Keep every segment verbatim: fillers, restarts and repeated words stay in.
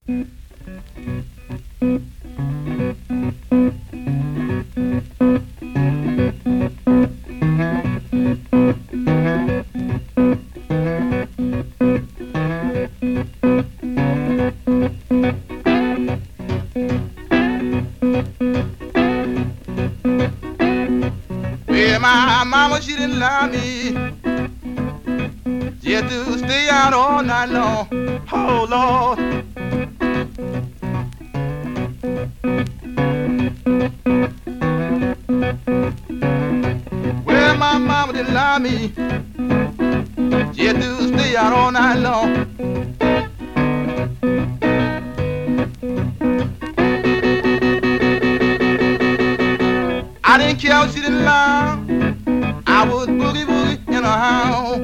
Well, my mama, she didn't allow me just to stay out all night long. Oh, Lord. Well, my mama didn't allow me just to stay out all night long. I didn't care if she didn't allow. I was boogie woogie in a house.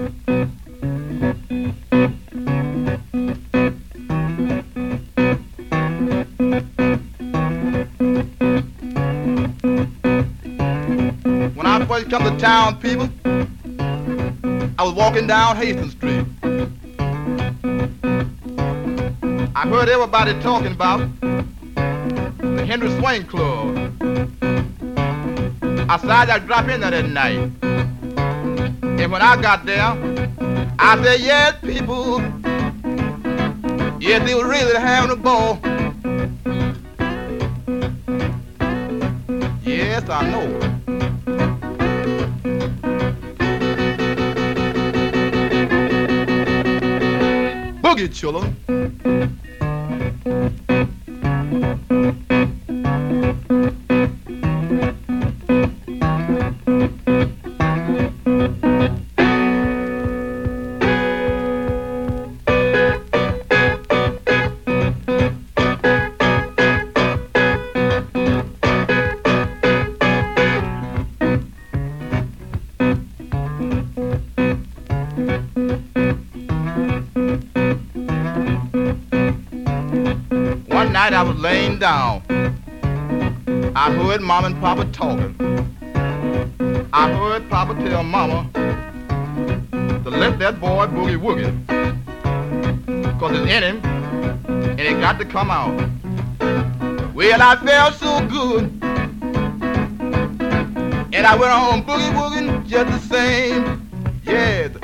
When I first come to town, people, I was walking down Hastings Street. I heard everybody talking about the Henry Swain Club. I said I'd drop in there that night. And when I got there, I said, yes, people, yes, they were really having a ball. Yes, I know. Boogie, children. One night I was laying down. I heard Mom and Papa talking. I heard Papa tell Mama to let that boy boogie woogie, 'cause it's in him and it got to come out. Well, I felt so good, and I went on boogie wooging just the same. Yes,